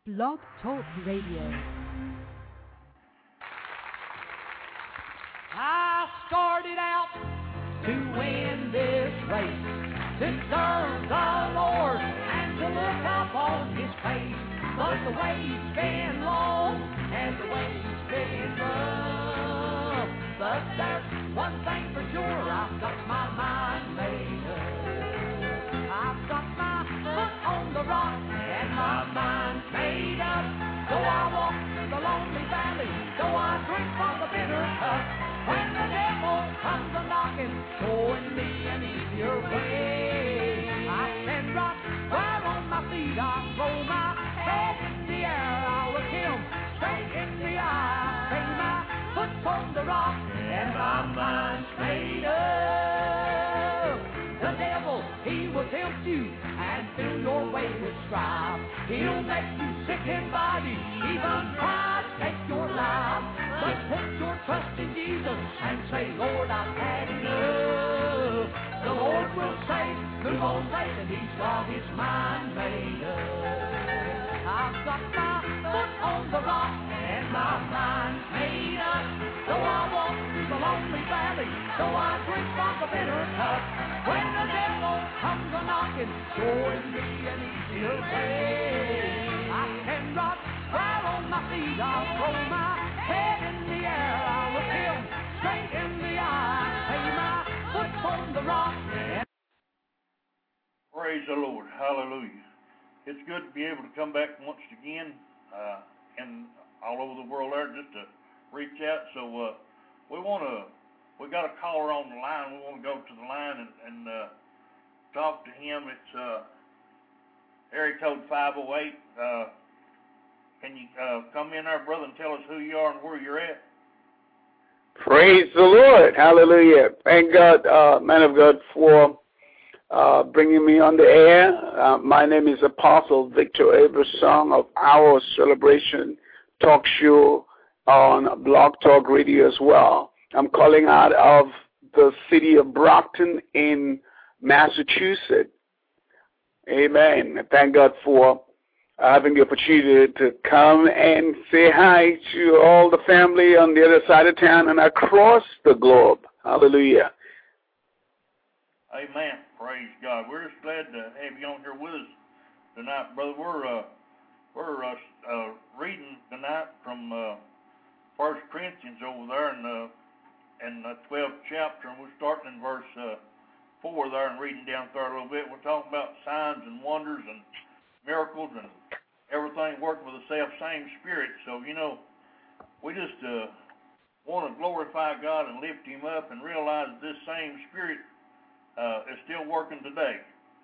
Blog Talk Radio. I started out to win this race, to serve the Lord and to look up on His face. But the way's been long and the way's been rough. But there's one thing for sure, I've got my mind made up. I've got my foot on the rock and my mind's made up. Though I walk through the lonely valley, though I drink from the bitter cup, when the devil comes a-knocking, showing me an easier way, I stand right where on my feet, I'll throw my head in the air, I'll look Him straight in the eye, say my foot's on the rock, and my mind's made up. The devil, he will tempt you and fill your way with strife. He'll make you sick in body, even try to take your life. But put your trust in Jesus and say, Lord, I've had enough. The Lord will say, move on, Satan, He's got His mind made up. I've got my foot on the rock and my mind's made up. Though I walk through the lonely valley, though I drink from the bitter cup, when the devil comes a-knocking, showing me an easier way, I can rock right on my feet, I'll throw my head in the air, I'll look Him straight in the eye, say my foot's on the rock. Praise the Lord. Hallelujah. It's good to be able to come back once again and all over the world there just to reach out. So we got a caller on the line. We want to go to the line and talk to him. It's area code 508. Can you come in there, brother, and tell us who you are and where you're at? Praise the Lord. Hallelujah. Thank God, man of God, for bringing me on the air. My name is Apostle Victor Abersong of Our Celebration Talk Show on Blog Talk Radio as well. I'm calling out of the city of Brockton in Massachusetts. Amen. Thank God for having the opportunity to come and say hi to all the family on the other side of town and across the globe. Hallelujah. Amen. Praise God. We're just glad to have you on here with us tonight, brother. We're reading tonight from 1 Corinthians over there in the 12th chapter, and we're starting in verse 4 there and reading down there a little bit. We're talking about signs and wonders and miracles and everything working with the same Spirit. So, we just want to glorify God and lift Him up and realize that this same Spirit is still working today.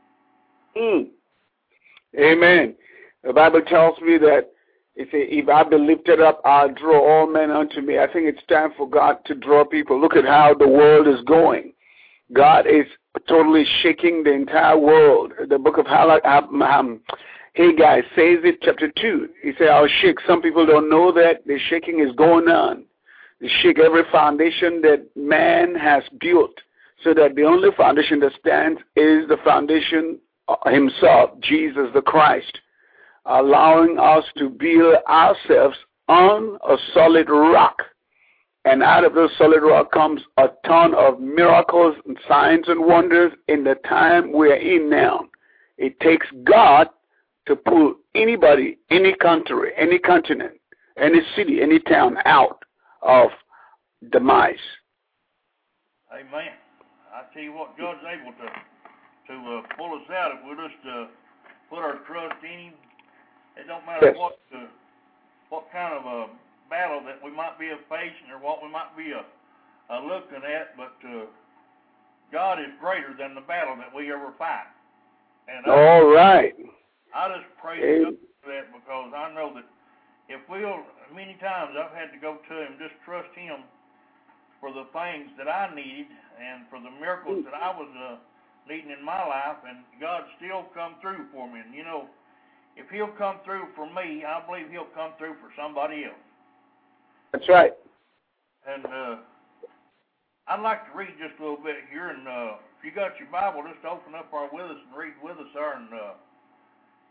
Amen. The Bible tells me that if I be lifted up, I'll draw all men unto me. I think it's time for God to draw people. Look at how the world is going. God is totally shaking the entire world. The book of Haggai says it, chapter 2. He said, I'll shake. Some people don't know that the shaking is going on. They shake every foundation that man has built, so that the only foundation that stands is the foundation Himself, Jesus the Christ, allowing us to build ourselves on a solid rock. And out of this solid rock comes a ton of miracles and signs and wonders in the time we're in now. It takes God to pull anybody, any country, any continent, any city, any town out of demise. Amen. I tell you what, God's able to pull us out if we'll just put our trust in Him. It don't matter what kind of a battle that we might be facing or what we might be looking at, but God is greater than the battle that we ever fight. And all right. I just praise God for that, because I know that if many times I've had to go to Him, just trust Him for the things that I needed and for the miracles that I was needing in my life, and God still come through for me. And if He'll come through for me, I believe He'll come through for somebody else. That's right. And I'd like to read just a little bit here, and if you got your Bible, just open up with us and read with us there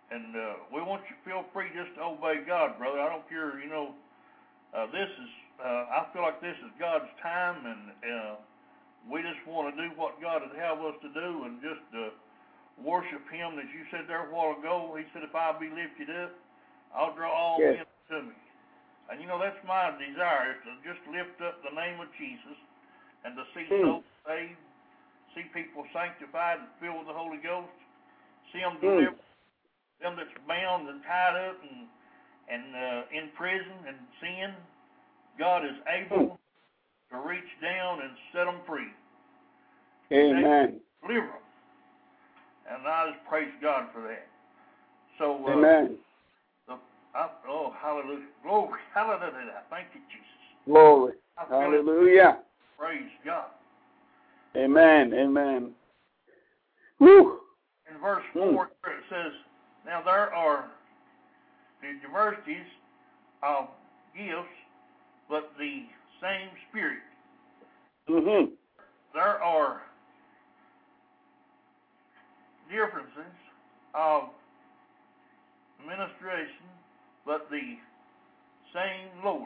And we want you to feel free just to obey God, brother. I don't care, this is, I feel like this is God's time, and we just want to do what God would have us to do and just worship Him. As you said there a while ago, He said, if I be lifted up, I'll draw all men to me. And, that's my desire, is to just lift up the name of Jesus and to see souls saved, see people sanctified and filled with the Holy Ghost, see them delivered, them that's bound and tied up and in prison and sin. God is able to reach down and set them free. Amen. Deliver them. And I just praise God for that. So, amen. Hallelujah. Glory. Hallelujah. Thank you, Jesus. Glory. Hallelujah. Praise God. Amen. Amen. Woo. In verse 4, it says, now there are the diversities of gifts, but the same Spirit. There are differences of ministration, but the same Lord.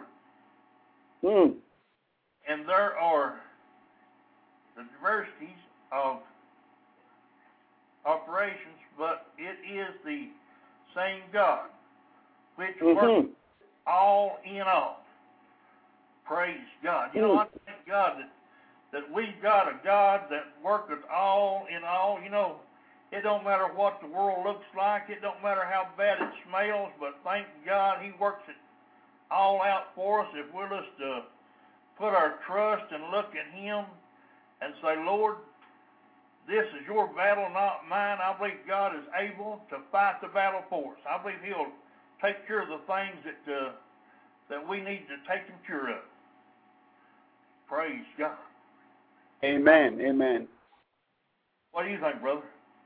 And there are the diversities of operations, but it is the same God, which works all in all. Praise God. I thank God that we've got a God that worketh all in all. It don't matter what the world looks like. It don't matter how bad it smells, but thank God He works it all out for us if we'll just put our trust and look at Him and say, Lord, this is your battle, not mine. I believe God is able to fight the battle for us. I believe He'll take care of the things that we need to take Him care of. Praise God. Amen. Amen. What do you think, brother?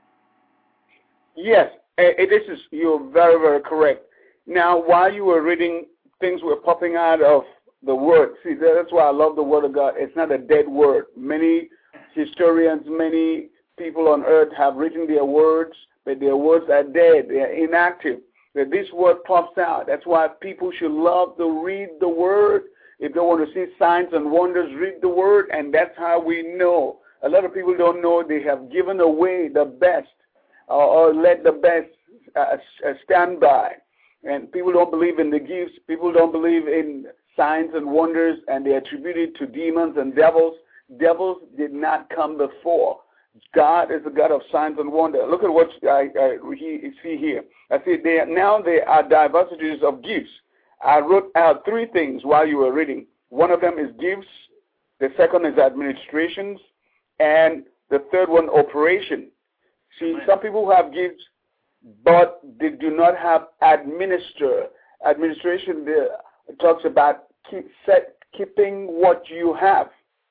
Yes, you're very, very correct. Now, while you were reading, things were popping out of the Word. See, that's why I love the Word of God. It's not a dead word. Many historians, many people on earth have written their words, but their words are dead. They are inactive. But this word pops out. That's why people should love to read the Word. If they want to see signs and wonders, read the Word, and that's how we know. A lot of people don't know they have given away the best or let the best stand by. And people don't believe in the gifts. People don't believe in signs and wonders, and they attribute it to demons and devils. Devils did not come before. God is a God of signs and wonders. Look at what I see here. I see now there are diversities of gifts. I wrote out three things while you were reading. One of them is gifts. The second is administrations. And the third one, operation. See, some people have gifts, but they do not have administer. Administration talks about keeping what you have.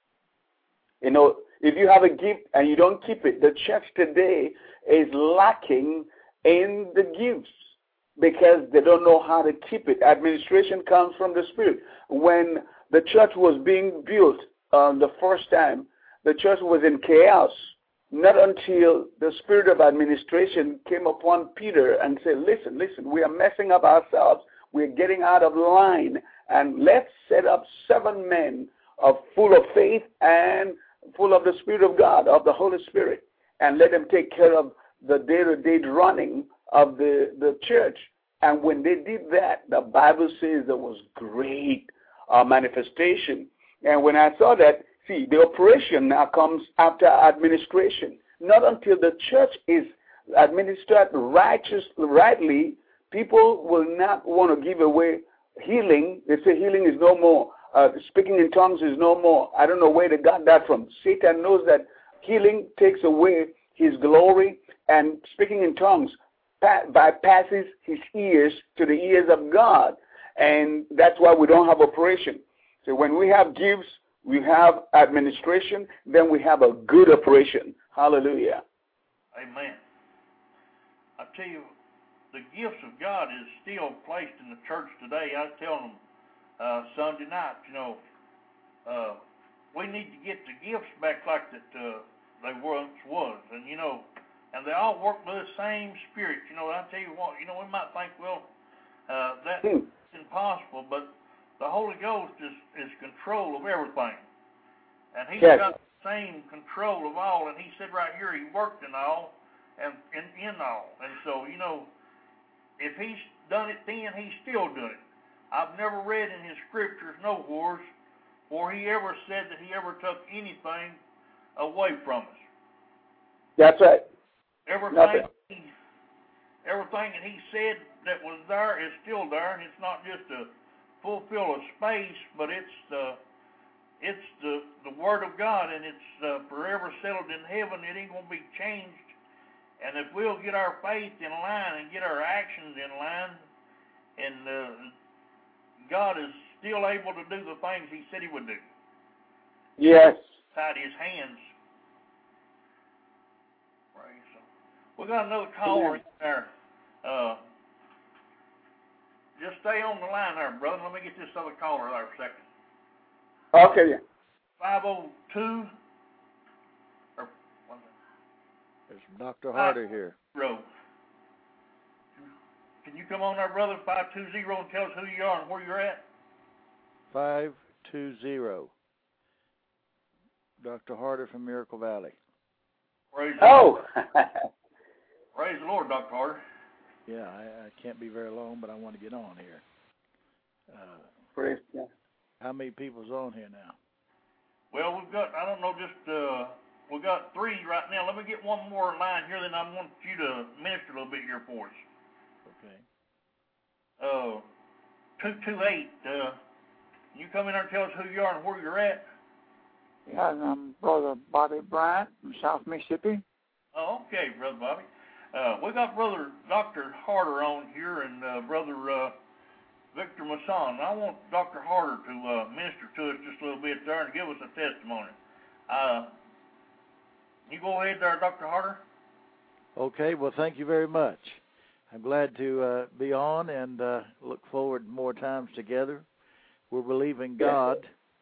If you have a gift and you don't keep it, the church today is lacking in the gifts because they don't know how to keep it. Administration comes from the Spirit. When the church was being built the first time, the church was in chaos. Not until the spirit of administration came upon Peter and said, listen, we are messing up ourselves. We're getting out of line. And let's set up 7 men full of faith and full of the Spirit of God, of the Holy Spirit, and let them take care of the day-to-day running of the church. And when they did that, the Bible says there was great manifestation. And when I saw that, see, the operation now comes after administration. Not until the church is administered rightly, people will not want to give away healing. They say healing is no more. Speaking in tongues is no more. I don't know where they got that from. Satan knows that healing takes away his glory, and speaking in tongues bypasses his ears to the ears of God. And that's why we don't have operation. So when we have gifts, we have administration, then we have a good operation. Hallelujah. Amen. I tell you, the gifts of God is still placed in the church today. I was telling them Sunday night, we need to get the gifts back like that they once was. And, and they all work by the same Spirit. You know, I tell you what, you know, we might think, well, that's impossible, but the Holy Ghost is control of everything. And He's got the same control of all, and He said right here He worked in all and in all. And so, you know, if He's done it then, He's still doing it. I've never read in His scriptures nowhere where He ever said that He ever took anything away from us. That's right. Everything that He said that was there is still there, and it's not just to fulfill a space, but it's the Word of God, and it's forever settled in heaven. It ain't going to be changed. And if we'll get our faith in line and get our actions in line, and God is still able to do the things He said He would do. Yes. Tied His hands. Praise Him. We got another caller in there. Just stay on the line there, brother. Let me get this other caller there for a second. Okay. 502. There's Dr. Harder here. Can you come on there, brother, 520, and tell us who you are and where you're at? 520. Dr. Harder from Miracle Valley. Praise Praise the Lord, Dr. Harder. Yeah, I can't be very long, but I want to get on here. Praise God. How many people's on here now? Well, we've got, I don't know, we've got 3 right now. Let me get one more line here, then I want you to minister a little bit here for us. Okay. 228, can you come in there and tell us who you are and where you're at? Yeah, I'm Brother Bobby Bryant from South Mississippi. Oh, okay, Brother Bobby. We got Brother Dr. Harder on here and Brother Victor Masson. I want Dr. Harder to minister to us just a little bit there and give us a testimony. You go ahead there, Dr. Harder. Okay, well, thank you very much. I'm glad to be on and look forward to more times together. We're believing God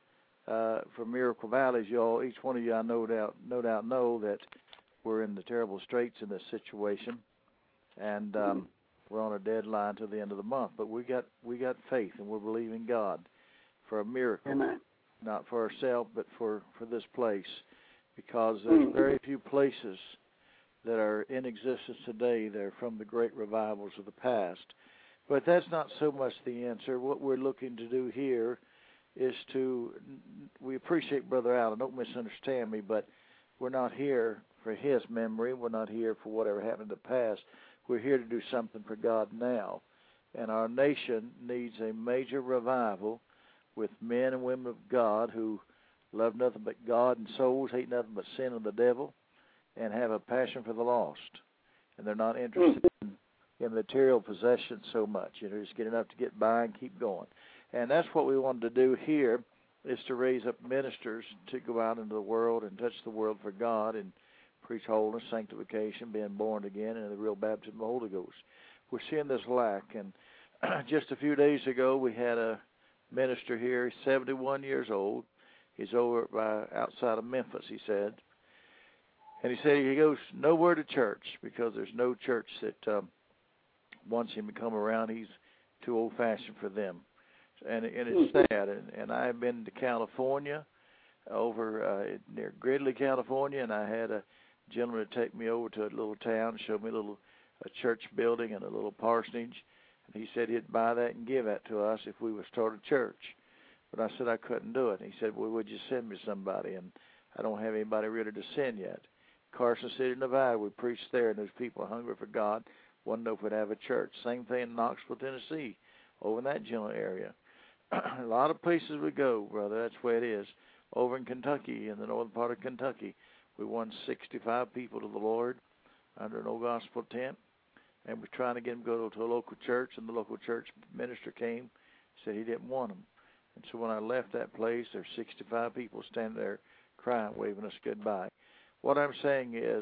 for Miracle Valley. Each one of you, I no doubt know that we're in the terrible straits in this situation, and we're on a deadline till the end of the month. But we got faith, and we're believing God for a miracle. Amen. Not for ourselves, but for this place, because there's very few places that are in existence today that are from the great revivals of the past. But that's not so much the answer. What we're looking to do here is we appreciate Brother Allen, don't misunderstand me, but we're not here for his memory. We're not here for whatever happened in the past. We're here to do something for God now. And our nation needs a major revival with men and women of God who love nothing but God and souls, hate nothing but sin and the devil, and have a passion for the lost. And they're not interested in material possessions so much. Just get enough to get by and keep going. And that's what we wanted to do here, is to raise up ministers to go out into the world and touch the world for God and preach holiness, sanctification, being born again, and the real baptism of the Holy Ghost. We're seeing this lack. And just a few days ago, we had a minister here. He's 71 years old. He's over outside of Memphis, he said. And he said he goes nowhere to church because there's no church that wants him to come around. He's too old-fashioned for them. And it's sad. And I have been to California, over near Gridley, California, and I had a gentleman to take me over to a little town, show me a church building and a little parsonage. And he said he'd buy that and give that to us if we would start a church. But I said I couldn't do it. And he said, well, would you send me somebody? And I don't have anybody ready to send yet. Carson City, Nevada, we preached there, and there's people hungry for God, wanting to know if we'd have a church. Same thing in Knoxville, Tennessee, over in that general area. A lot of places we go, brother, that's the way it is. Over in Kentucky, in the northern part of Kentucky, we won 65 people to the Lord under an old gospel tent, and we're trying to get them to go to a local church, and the local church minister came, said he didn't want them. And so when I left that place, there's 65 people standing there crying, waving us goodbye. What I'm saying is,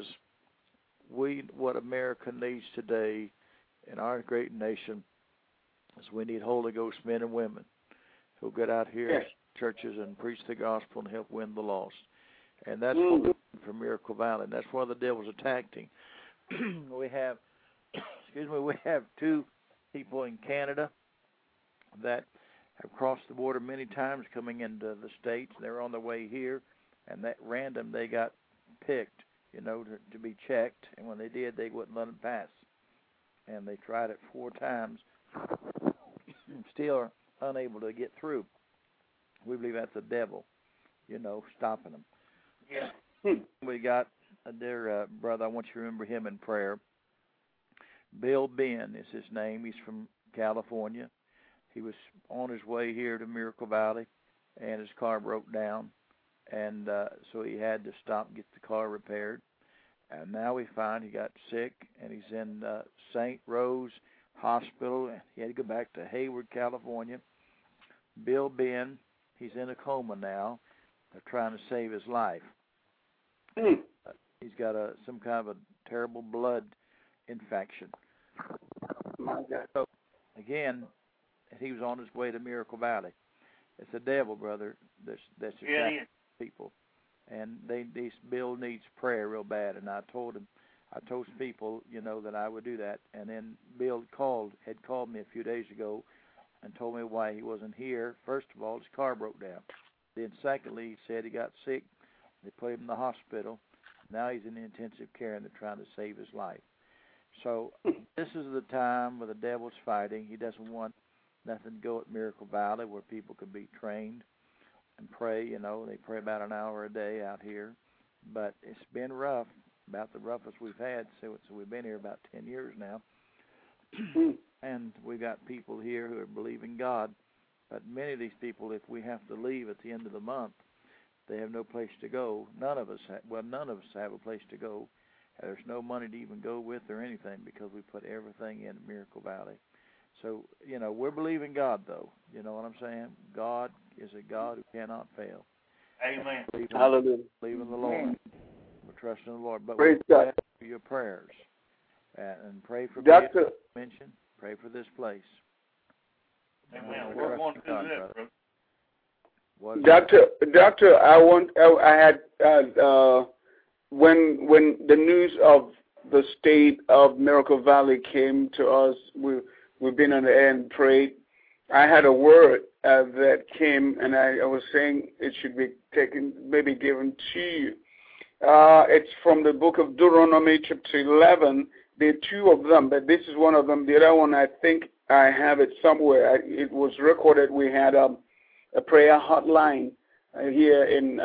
what America needs today in our great nation is we need Holy Ghost men and women who'll get out here churches and preach the gospel and help win the lost. And that's what we're doing for Miracle Valley. And that's why the devil's attacked him. we have, we have 2 people in Canada that have crossed the border many times coming into the States. They're on their way here, and that random they got picked, to be checked, and when they did, they wouldn't let them pass. And they tried it 4 times, still are unable to get through. We believe that's the devil, stopping them. Yeah. We got a dear brother, I want you to remember him in prayer. Bill Ben is his name. He's from California. He was on his way here to Miracle Valley, and his car broke down, and so he had to stop and get the car repaired. And now we find he got sick, and he's in St. Rose Hospital. He had to go back to Hayward, California. Bill Ben, he's in a coma now. They're trying to save his life. He's got some kind of a terrible blood infection. My God. So, again, he was on his way to Miracle Valley. It's the devil, brother. That's attacking people. And Bill needs prayer real bad. And I told people, that I would do that. And then Bill had called me a few days ago and told me why he wasn't here. First of all, his car broke down. Then secondly, he said he got sick. They put him in the hospital. Now he's in the intensive care, and they're trying to save his life. So this is the time where the devil's fighting. He doesn't want nothing to go at Miracle Valley where people can be trained and pray. They pray about an hour a day out here. But it's been rough, about the roughest we've had. So we've been here about 10 years now. And we've got people here who are believing God. But many of these people, if we have to leave at the end of the month, they have no place to go. None of us have a place to go. There's no money to even go with or anything because we put everything in Miracle Valley. So, we're believing God, though. You know what I'm saying? God is a God who cannot fail. Amen. Hallelujah. Believe in the Lord. We're trusting the Lord. But Praise we God. pray for your prayers. And pray for Doctor. mention. Pray for this place. Amen. We're going to do that, brother. Doctor, I had when the news of the state of Miracle Valley came to us, we've been on the air and prayed. I had a word that came, and I was saying it should be taken, maybe given to you. It's from the book of Deuteronomy, chapter 11. There are 2 of them, but this is one of them. The other one, I think I have it somewhere. It was recorded. We had a prayer hotline here in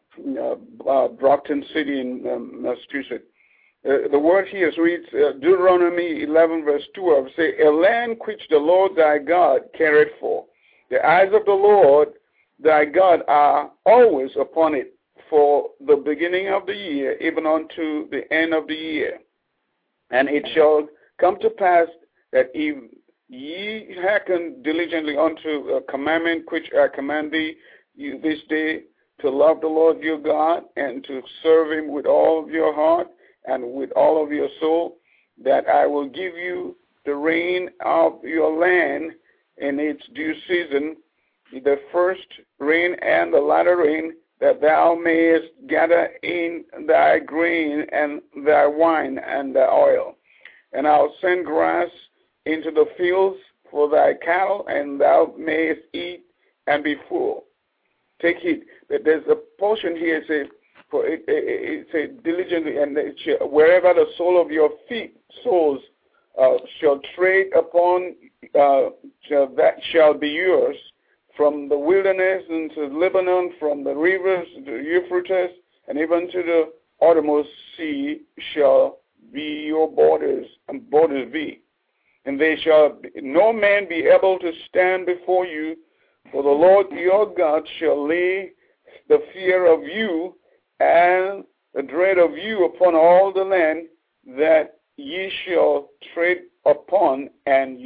Brockton City in Massachusetts. The word here reads Deuteronomy 11 verse 12. Say, a land which the Lord thy God careth for. The eyes of the Lord thy God are always upon it for the beginning of the year, even unto the end of the year. And it shall come to pass that if ye hearken diligently unto a commandment which I command thee this day, to love the Lord your God and to serve him with all of your heart and with all of your soul, that I will give you the rain of your land in its due season, the first rain and the latter rain, that thou mayest gather in thy grain and thy wine and thy oil. And I'll send grass into the fields for thy cattle, and thou mayest eat and be full. Take heed. There's a portion here, it says, for it says diligently, and wherever the sole of your feet soles shall tread upon, that shall be yours. From the wilderness into Lebanon, from the rivers to Euphrates, and even to the uttermost sea shall be your borders, and borders be. And they shall no man be able to stand before you, for the Lord your God shall lay the fear of you and the dread of you upon all the land that ye shall tread upon, and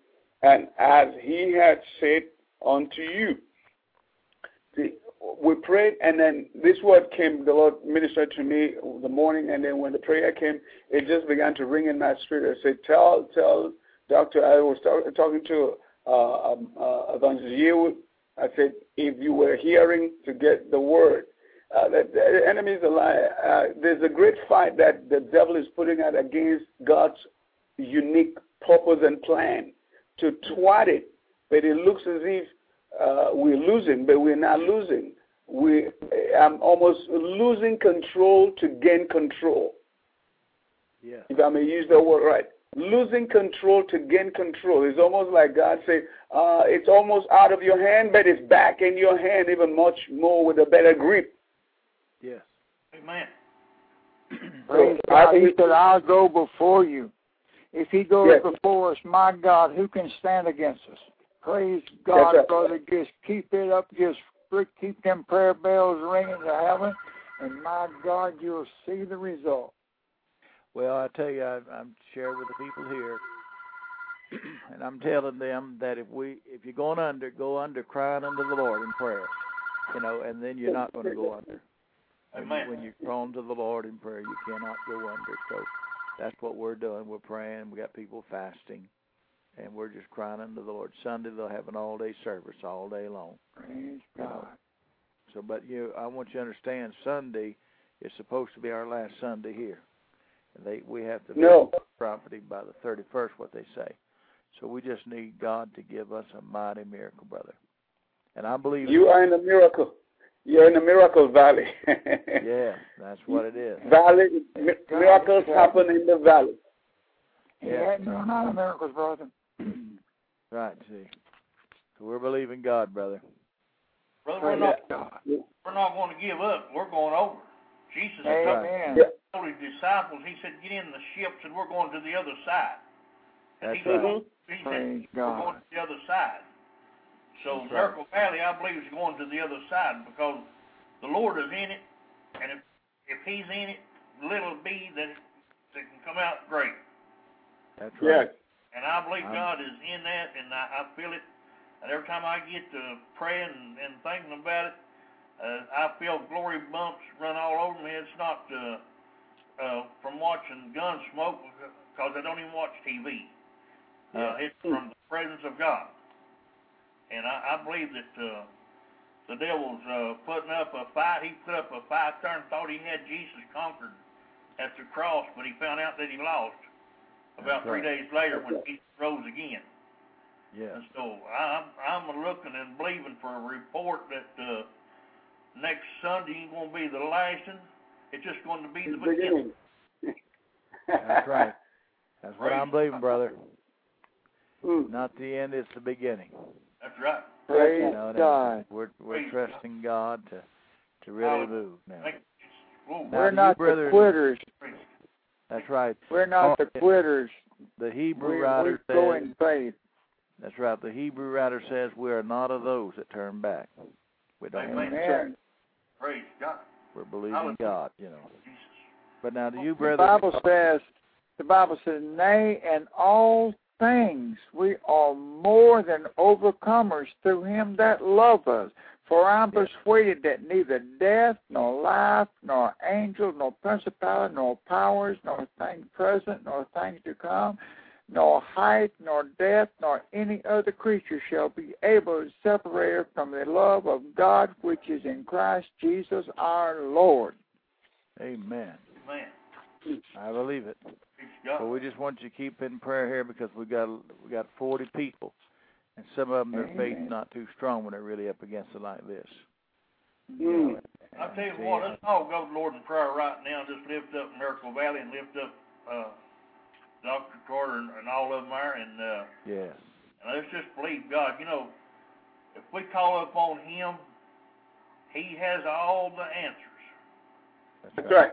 as he had said unto you. We prayed, and then this word came, the Lord ministered to me the morning, and then when the prayer came, it just began to ring in my spirit. I said, tell Doctor, I was talking to Evangelist Yearwood. I said, if you were hearing to get the word, The enemy is a liar. There's a great fight that the devil is putting out against God's unique purpose and plan to thwart it. But it looks as if we're losing, but we're not losing. I'm almost losing control to gain control. Yeah. If I may use the word right. Losing control to gain control. It's almost like God said, it's almost out of your hand, but it's back in your hand even much more with a better grip. Yes. Amen. Praise God. He said, I'll go before you. If he goes before us, my God, who can stand against us? Praise God, right. brother. Just keep it up. Just keep them prayer bells ringing to heaven. And my God, you'll see the result. Well, I tell you, I'm sharing with the people here, and I'm telling them that if you're going under, go under crying unto the Lord in prayer, and then you're not going to go under. When you're prone to the Lord in prayer, you cannot go under. So that's what we're doing. We're praying. We got people fasting, and we're just crying unto the Lord. Sunday they'll have an all-day service all day long. Praise God. So, but I want you to understand, Sunday is supposed to be our last Sunday here. We have to leave the property by the 31st, what they say. So we just need God to give us a mighty miracle, brother. And I believe you are in a miracle. You're in a miracle valley. Yeah, that's what it is. Valley miracles happen in the valley. Yeah, no, not miracles, brother. Right. See, so we're believing God, brother. Brother, we're not going to give up. We're going over. Jesus told his disciples, he said, get in the ships and we're going to the other side. And That's right. He said, we're going to the other side. So Miracle Valley, I believe, is going to the other side because the Lord is in it. And if he's in it, little be that can come out great. That's right. And I believe God is in that, and I feel it. And every time I get to praying and thinking about it, I feel glory bumps run all over me. It's not from watching Gunsmoke, because I don't even watch TV. It's from the presence of God. And I believe that the devil's putting up a fight. He put up a fight there and thought he had Jesus conquered at the cross, but he found out that he lost about 3 days later when Jesus rose again. Yeah. And so I'm looking and believing for a report that next Sunday ain't going to be the last one. It's just going to be the beginning. That's right. That's what I'm believing, brother. Not the end, it's the beginning. That's right. Praise God. We're trusting God to really move now. We're not the quitters. That's right. We're not the quitters. The Hebrew writer says, go in faith. That's right. The Hebrew writer says we are not of those that turn back. We don't. Amen. Praise God. We're believing God, But now, do you, brother? The Bible says, nay, in all things we are more than overcomers through him that loved us. For I am persuaded that neither death, nor life, nor angel, nor principality, nor powers, nor things present, nor things to come, nor height, nor depth, nor any other creature shall be able to separate us from the love of God which is in Christ Jesus our Lord. Amen. Amen. I believe it. Well, we just want you to keep in prayer here because we got 40 people, and some of them their faith's not too strong when they're really up against it like this. I'll tell you what, let's all go to the Lord in prayer right now. Just lift up Miracle Valley and lift up Dr. Carter and all of them there, and let's just believe God. If we call upon Him, He has all the answers. That's right.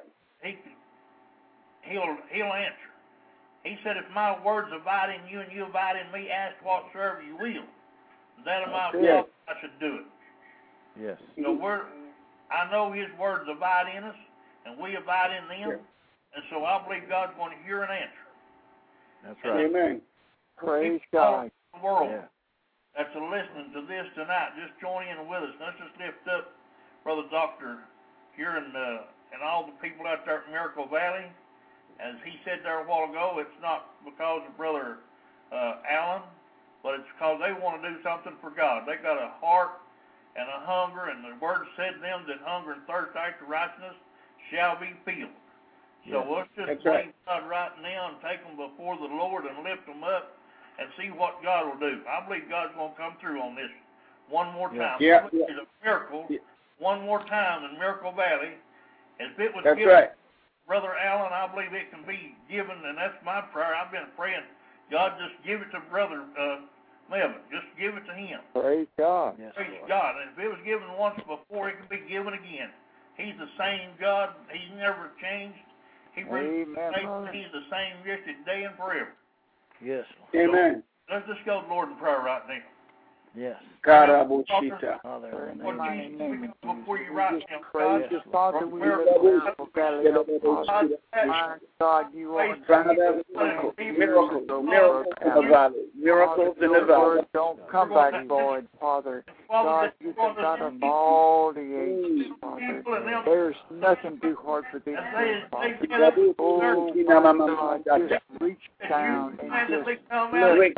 He'll answer. He said, if my words abide in you and you abide in me, ask whatsoever you will. That of myself, I should do it. Yes. So I know His words abide in us, and we abide in them, and so I believe God's going to hear and answer. That's right. Amen. Praise God. The world that's listening to this tonight, just join in with us. Let's just lift up Brother Doctor here and all the people out there at Miracle Valley. As he said there a while ago, it's not because of Brother Allen, but it's because they want to do something for God. They got a heart and a hunger, and the word said to them that hunger and thirst after righteousness shall be filled. So let's just believe God right now and take them before the Lord and lift them up and see what God will do. I believe God's going to come through on this one more time. Yeah. It's a miracle one more time in Miracle Valley. As it was That's given, right. Brother Allen, I believe it can be given, and that's my prayer. I've been praying, God, just give it to Brother Melvin. Just give it to him. Praise God. Yes, Praise Lord. God. And if it was given once before, it can be given again. He's the same God. He's never changed. Amen. He's the same yesterday and forever. Yes, Lord. Amen. Let's just go to the Lord in prayer right now. Yes. Karabushita. Father, in the Lord name Jesus, of we Jesus. come before you right now, Praise God. you, Father. We lift Miracle Valley up, Father. My God, you are Father, miracles in the valley. Miracles in the your valley. word don't come back void, Father. God, you the God of all the ages, Father. There's nothing too hard for thee, Father. Oh, my God, just reach down and just lift up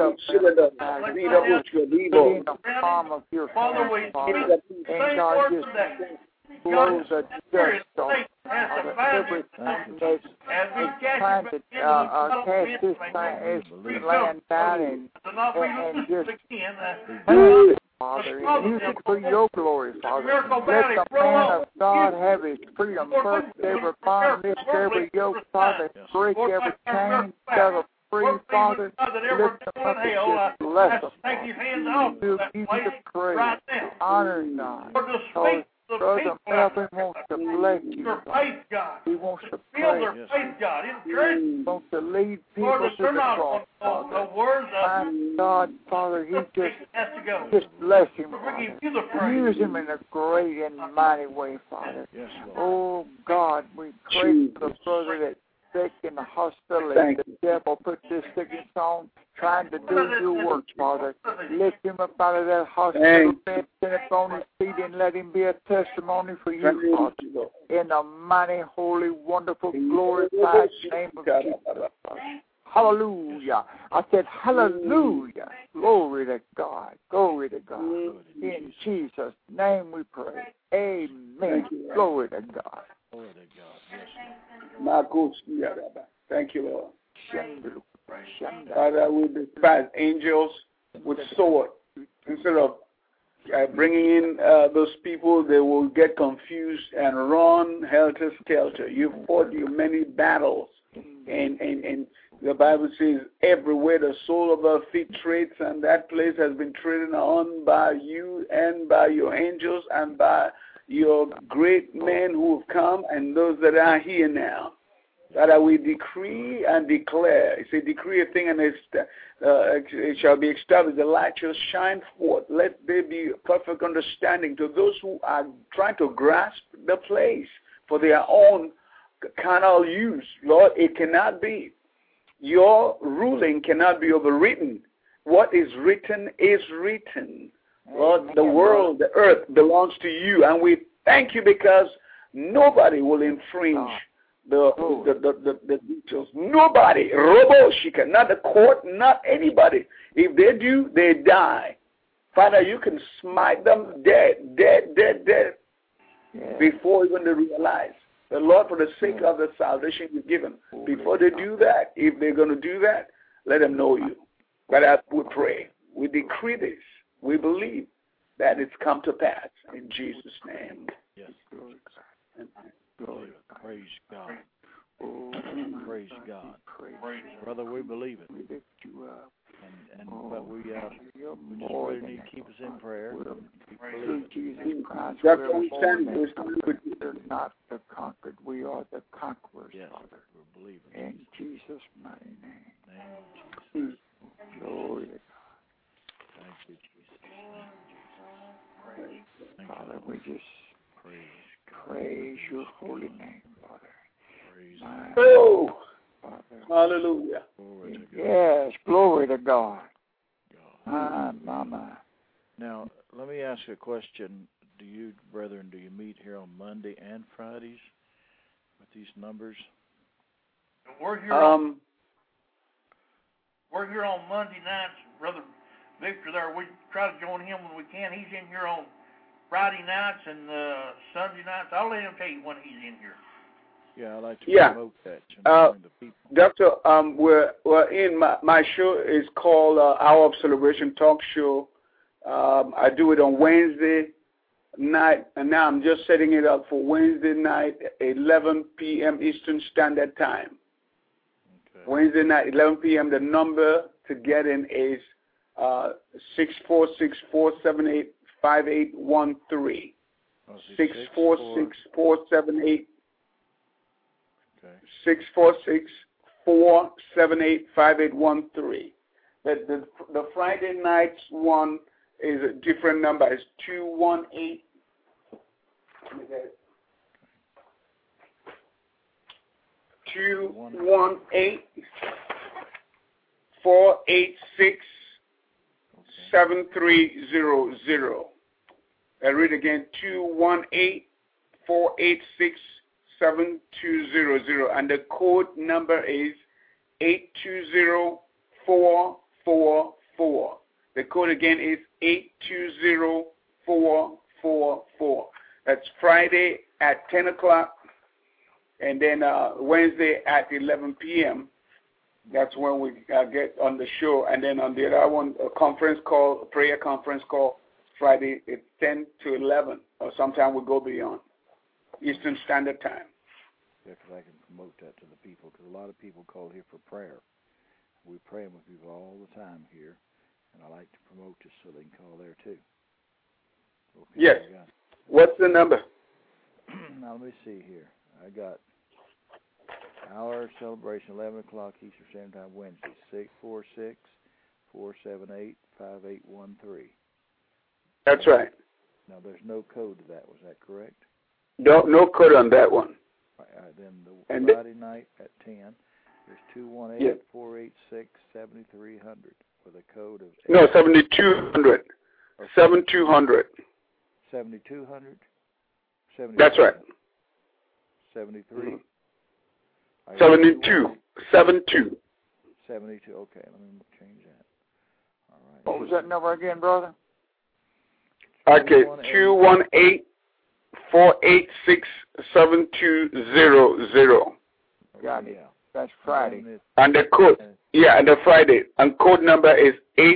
in the palm of your hand, Father. And God, just blow the dust off everything that's trying to cast this land down and just Father, and use it for your glory, Father. Let the man of God have his freedom. Burst every bond, lift every yoke, Father. Break every chain, set them free, Father. Lift them up and just bless them, Father. We'll give you the praise, honor, God. Because Brother Melvin wants to bless you, God. He wants to pray. He wants to lead people to the cross, Father. My God, Father, he just bless him, Father. Use him in a great and mighty way, Father. Oh, God, we pray for the brother that's sick in the hospital and the devil put this sickness on, trying to do your work, Father. Lift him up out of that hospital bed, send it on his feet, and let him be a testimony for you, Father. In the mighty, holy, wonderful, glorified name of Jesus, Father. Hallelujah. I said, hallelujah. Glory to God. Glory to God. In Jesus' name we pray. Amen. Glory to God. Glory to God. Yes. Thank you, Lord. Father, we despise angels with sword. Instead of bringing in those people, they will get confused and run helter-skelter. You fought your many battles. And the Bible says, everywhere the sole of our feet treads, and that place has been trodden on by you and by your angels and by your great men who have come and those that are here now. That we decree and declare. It's a decree a thing and it shall be established. The light shall shine forth. Let there be perfect understanding to those who are trying to grasp the place for their own carnal use. Lord, it cannot be. Your ruling cannot be overwritten. What is written is written. Lord, the world, the earth belongs to you, and we thank you because nobody will infringe the details. Nobody, Roboshika, not the court, not anybody. If they do, they die. Father, you can smite them dead, before even they realize. The Lord, for the sake of the salvation you've given, before they do that, if they're going to do that, let them know you. But as we pray, we decree this. We believe that it's come to pass in Jesus' name. Yes. Praise God. Praise God. Brother, we believe it. We lift you up. But we just really need to keep us in prayer. Jesus Christ, That's what we stand with. We're not the conquered. We are the conquerors, Yes, Father. we're believing. In Jesus' mighty name. Name of Jesus. Glory to God. Thank you, Jesus. Thank Father, you, we just praise your holy name, Father. Praise Oh, Father. hallelujah. Glory to God. Yes, glory to God. God. Mama. Now, let me ask you a question. Do you, brethren, meet here on Monday and Fridays with these numbers? We're here on Monday nights, Brother Victor there. We try to join him when we can. He's in here on Friday nights and Sunday nights. I'll let him tell you when he's in here. Yeah, I'd like to promote that. The people. Doctor, we're in my show is called Hour of Celebration Talk Show. I do it on Wednesday night, and now I'm just setting it up for Wednesday night, 11 p.m. Eastern Standard Time. Okay. Wednesday night, 11 p.m. The number to get in is 646-478-5813. 646-478. 646-478-5813. The Friday night's one is a different number. It's 218. 218-486-7300. I read again, 218-486-7200, and the code number is 820444. The code again is 820444. That's Friday at 10 o'clock, and then Wednesday at 11 p.m. That's when we get on the show, and then on the other one, a conference call, a prayer conference call, Friday at 10 to 11, or sometime we go beyond Eastern Standard Time. Yeah, because I can promote that to the people, because a lot of people call here for prayer. We're praying with people all the time here, and I like to promote this so they can call there too. Okay, yes. What's the number? Now, let me see here. I got Hour Celebration, 11 o'clock Eastern Standard Time, Wednesday, 646-478-5813. That's right. Now, there's no code to that. Was that correct? No code on that one. All right, then the Friday night at 10 is 218-486-7300 with a code of... No, 7200. 7200. 7200? That's right. 73? 72. 72. 72. Okay, let me change that. All right. What was that number again, brother? Okay, 218-486-7200. Got it. That's Friday. And the code, and the Friday. And code number is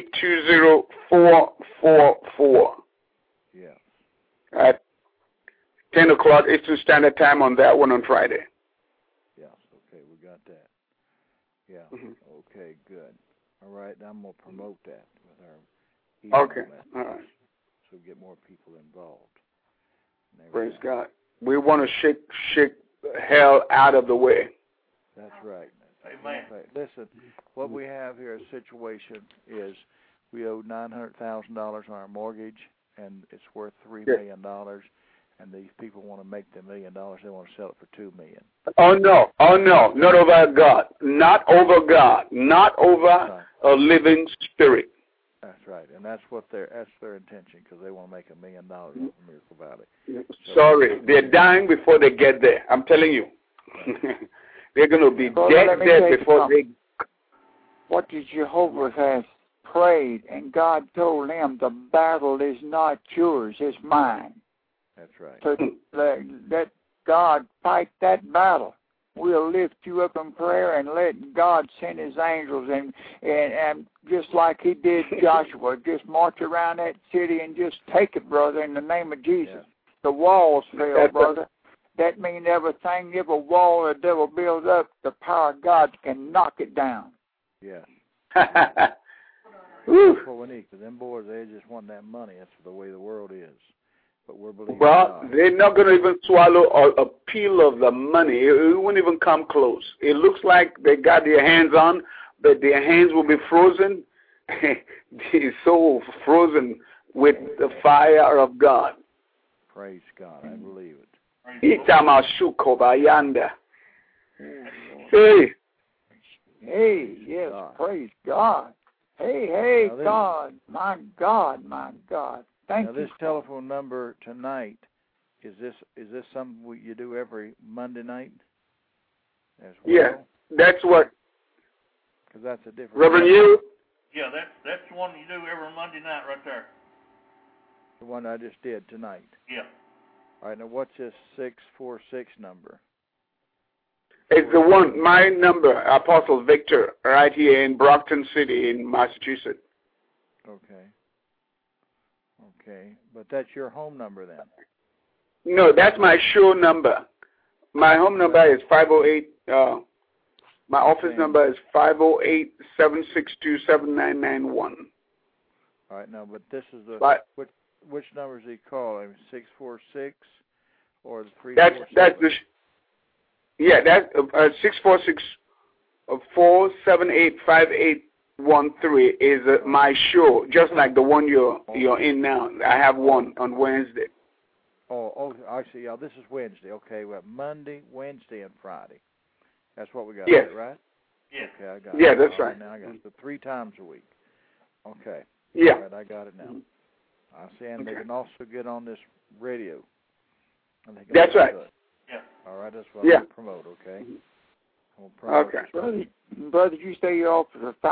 820444. Yeah. At 10 o'clock Eastern Standard Time on that one on Friday. Yes, okay, we got that. Yeah, okay, good. All right, now I'm going to promote that with our email message, all right. so we get more people involved. Praise God. We want to shake hell out of the way. That's right. Amen. Right. Listen, what we have here, a situation is we owe $900,000 on our mortgage, and it's worth $3 million. And these people want to make the $1 million. They want to sell it for $2 million. Oh no! Not over God. Not over God. Not over a living spirit. That's right, and that's their intention, because they want to make $1 million off Miracle Valley. Sorry, they're dying before they get there. I'm telling you, they're going to be dead before they. What did Jehovah has prayed, and God told him the battle is not yours, it's mine. That's right. So let God fight that battle. We'll lift you up in prayer and let God send his angels and just like he did Joshua, just march around that city and just take it, brother, in the name of Jesus. Yeah. The walls fell, brother. That means every wall the devil builds up, the power of God can knock it down. Yeah. That's what we need, because them boys, they just want that money. That's the way the world is. But we're believing God. They're not going to even swallow a peel of the money. It won't even come close. It looks like they got their hands on, but their hands will be frozen. They're so frozen with the fire of God. Praise God. I believe it. Hey, yes, God. Praise God. Hey, God, my God, my God. Thank you. This telephone number tonight, is this something you do every Monday night as well? Yeah, that's what. Because that's a different. Reverend, you? Yeah, that's the one you do every Monday night right there. The one I just did tonight. Yeah. All right, now what's this 646 number? It's the one, my number, Apostle Victor, right here in Brockton City in Massachusetts. Okay. Okay, but that's your home number then? No, that's my show number. My home number is 508, my office number is 508-762-7991. All right, now, but this is the, which number is he calling? 646 or the 347? That's the, that's 646-478-5813 is my show, just like the one you're in now. I have one on Wednesday. Oh, I see. Yeah, this is Wednesday. Okay, well, Monday, Wednesday, and Friday. That's what we got, yes. Right? Yeah. Okay, I got it. Yeah, that's right. Now I got it. So 3 times a week. Okay. Yeah. All right, I got it now. I see, and they can also get on this radio. That's right. Yeah. All right, that's what I'm going to promote, okay? I'm gonna promote okay. Brother, you say your office is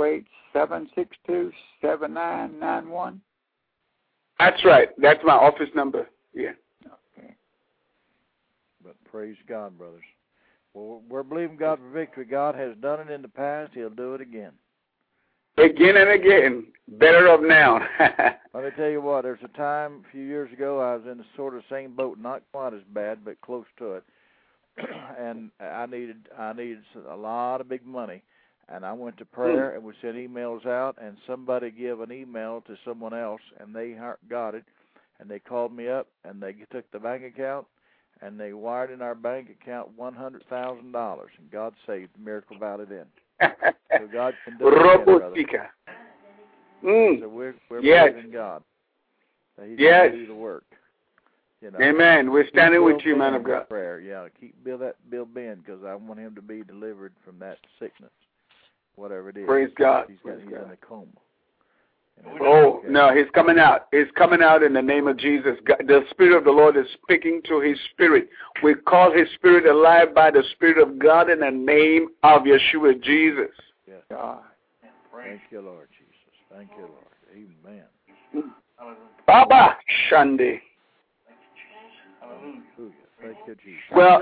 508-762-7991? That's right. That's my office number. Yeah. Okay. But praise God, brothers. Well, we're believing God for victory. God has done it in the past. He'll do it again. Again and again. Better of now. Let me tell you what. There's a time a few years ago I was in the sort of same boat, not quite as bad, but close to it. And I needed a lot of big money. And I went to prayer and we sent emails out, and somebody gave an email to someone else, and they got it. And they called me up, and they took the bank account, and they wired in our bank account $100,000, and God saved Miracle Valley then. So God can do it again, brother. So we're believing God that He's going to do the work. You know, amen. We're standing with you, man of God. Prayer, yeah. Keep Bill Ben, because I want him to be delivered from that sickness, whatever it is. Praise God. He's in a coma. Oh, no, he's coming out. He's coming out in the name of Jesus. God, the Spirit of the Lord is speaking to his spirit. We call his spirit alive by the Spirit of God in the name of Yeshua Jesus. Yes. God. Thank you, Lord Jesus. Thank you, Lord. Amen. Baba Shande. Hallelujah. Thank you, Jesus. Well,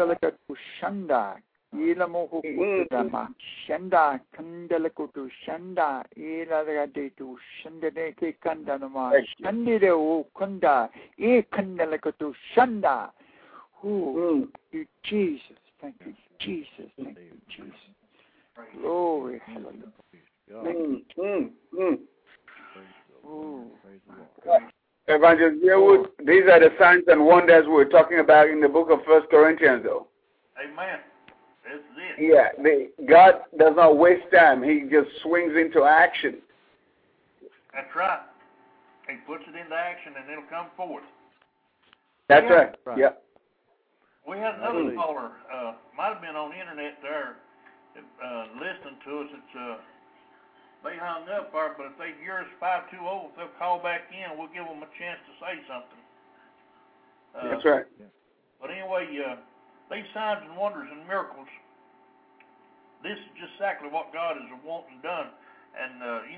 Ila mo hukutama shanda kandalakutu shanda ila raditu shanda ke kandanama shandire o kanda e kandalakutu shanda. Oh, you Jesus, thank you, Jesus, thank you, Jesus. Glory, hallelujah. Evangelist Yearwood, these are the signs and wonders we're talking about in the book of 1 Corinthians, though. Amen. This is it. Yeah, God does not waste time. He just swings into action. That's right. He puts it into action and it'll come forth. That's right. Yeah. We had another caller, might have been on the internet there, listening to us. It's they hung up there, but if they hear us 520, if they'll call back in, we'll give them a chance to say something. That's right. But anyway, these signs and wonders and miracles, this is just exactly what God is wanting done. And,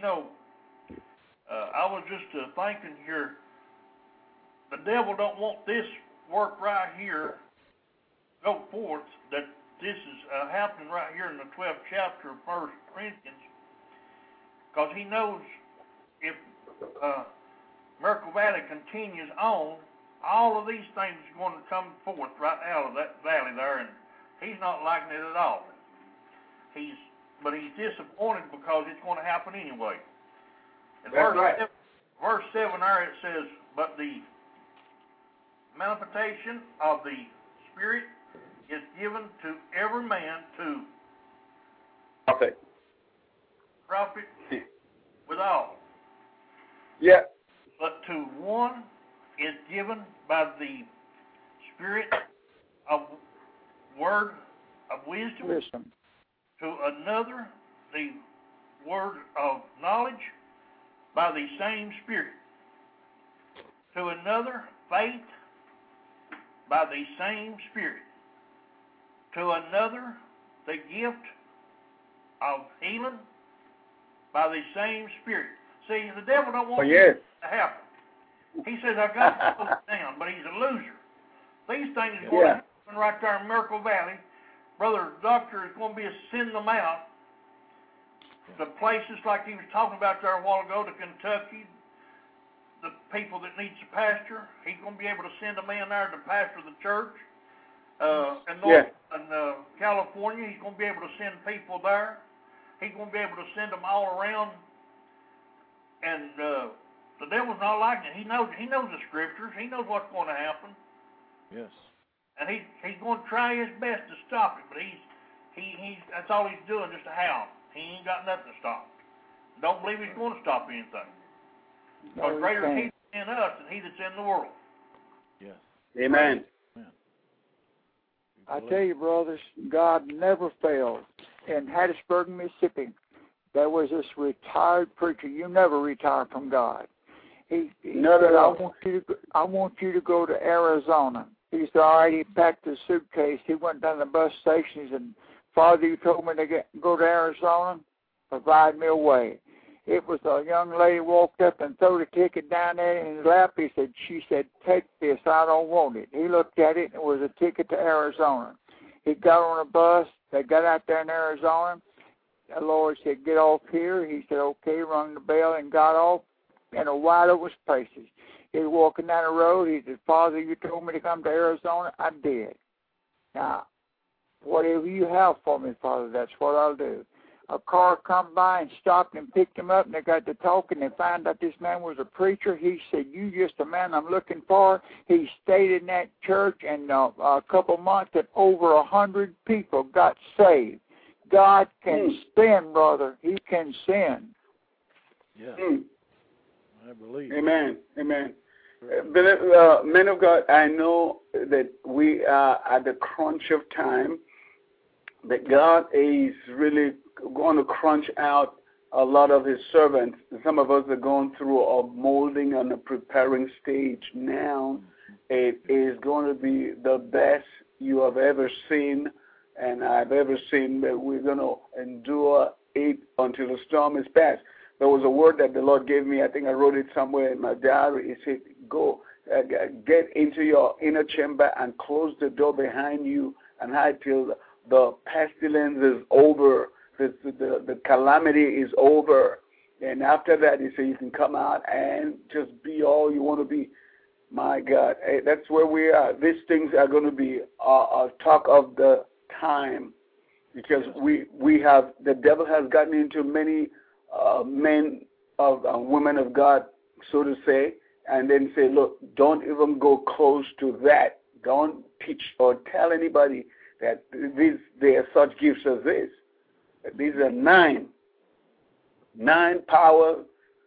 I was just thinking here, the devil don't want this work right here go forth, that this is happening right here in the 12th chapter of 1 Corinthians, because he knows if Miracle Valley continues on, all of these things are going to come forth right out of that valley there, and he's not liking it at all. But he's disappointed because it's going to happen anyway. In verse 7 there it says, but the manifestation of the Spirit is given to every man to profit withal. Yeah. But to one is given by the Spirit of word of wisdom. To another the word of knowledge by the same Spirit. To another faith by the same Spirit. To another the gift of healing by the same Spirit. See, the devil don't want this to happen. He says, I got to close it down, but he's a loser. These things are going to happen right there in Miracle Valley. Brother Doctor is going to be sending them out to places like he was talking about there a while ago, to Kentucky, the people that needs a pastor. He's going to be able to send a man there to pastor the church. In California, he's going to be able to send people there. He's going to be able to send them all around. And the devil's not liking it. He knows the scriptures. He knows what's going to happen. Yes. And he's going to try his best to stop it, but he's that's all he's doing, just to howl. He ain't got nothing to stop. Don't believe he's going to stop anything. Because greater is he in us than he that's in the world. Yes. Amen. I tell you, brothers, God never failed. In Hattiesburg, Mississippi, there was this retired preacher. You never retire from God. He said, I want you to go to Arizona. He said, all right, he packed his suitcase. He went down to the bus station. He said, Father, you told me to go to Arizona. Provide me a way. It was a young lady walked up and threw the ticket down there in his lap. She said, take this. I don't want it. He looked at it, and it was a ticket to Arizona. He got on a bus. They got out there in Arizona. The Lord said, get off here. He said, okay, rung the bell and got off in a wide open spaces. He was walking down the road. He said, Father, you told me to come to Arizona. I did. Now, whatever you have for me, Father, that's what I'll do. A car come by and stopped and picked him up, and they got to talking. They found out this man was a preacher. He said, you just the man I'm looking for. He stayed in that church, and a couple months that over 100 people got saved. God can send, brother. He can send. Yeah. I believe. Amen. Amen. Men of God, I know that we are at the crunch of time, that God is really going to crunch out a lot of his servants. Some of us are going through a molding and a preparing stage now. It is going to be the best you have ever seen, and I've ever seen, that we're going to endure it until the storm is past. There was a word that the Lord gave me. I think I wrote it somewhere in my diary. He said, go, get into your inner chamber and close the door behind you and hide till the pestilence is over, the calamity is over. And after that, he said, you can come out and just be all you want to be. My God, that's where we are. These things are going to be a talk of the time, because we have, the devil has gotten into many men of women of God, so to say, and then say, look, don't even go close to that. Don't teach or tell anybody that there are such gifts as this. These are nine power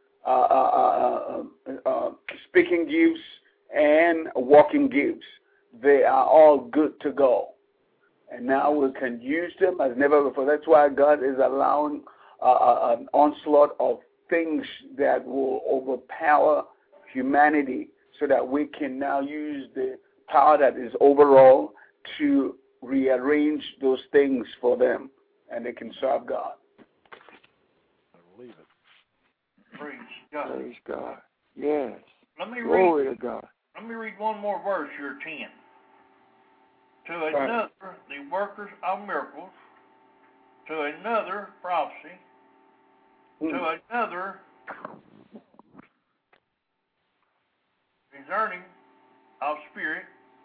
speaking gifts and walking gifts. They are all good to go. And now we can use them as never before. That's why God is allowing an onslaught of things that will overpower humanity, so that we can now use the power that is overall to rearrange those things for them, and they can serve God. I believe it. Praise God. Praise God. Yes. Glory to God. Let me read one more verse here, 10. To another, the workers of miracles. To another, prophecy. To another, discerning of spirit.